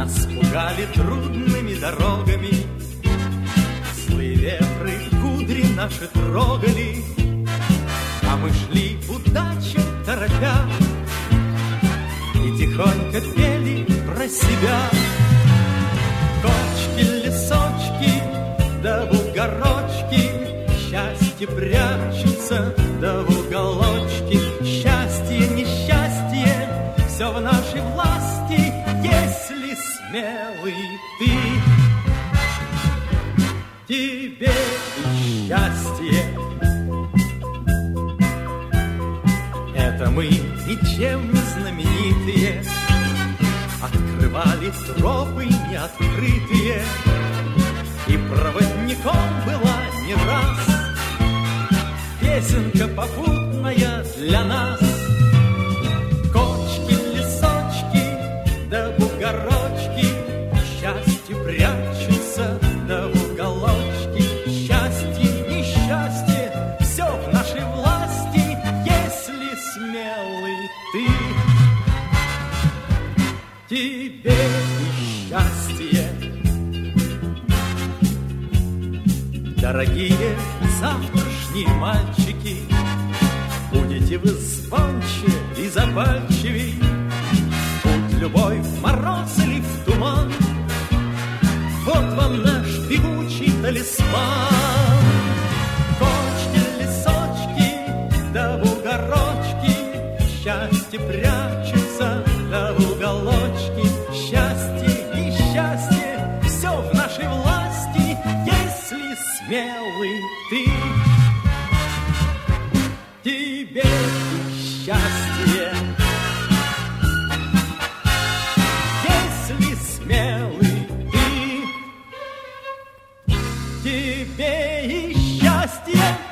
Нас пугали трудными дорогами, злые ветры кудри наши трогали, а мы шли удачу торопя и тихонько пели про себя. Кочки, лесочки, да бугорочки, счастье прячется, да в уголочке. Счастье, несчастье, все в нашей власти, если смелый ты. Тебе и счастье. Это мы ничем не знаменитые, открывали тропы неоткрытые, и проводником была не раз песенка попутная для нас. Кочки, лесочки, да бугорочки, счастье прячется, да в уголочке. Счастье, несчастье, все в нашей власти, если смелый ты. Тебе и счастье. Дорогие завтрашние мальчики, будете вы звонче и запальчивей. Будь любовь в мороз или в туман, вот вам наш бегучий талисман. Кочки, лесочки, да бугорочки, счастье прячется, да в уголочке. Счастье, несчастье, все в нашей власти, если смелый ты. Тебе счастье, если смелый ты. Тебе и счастье.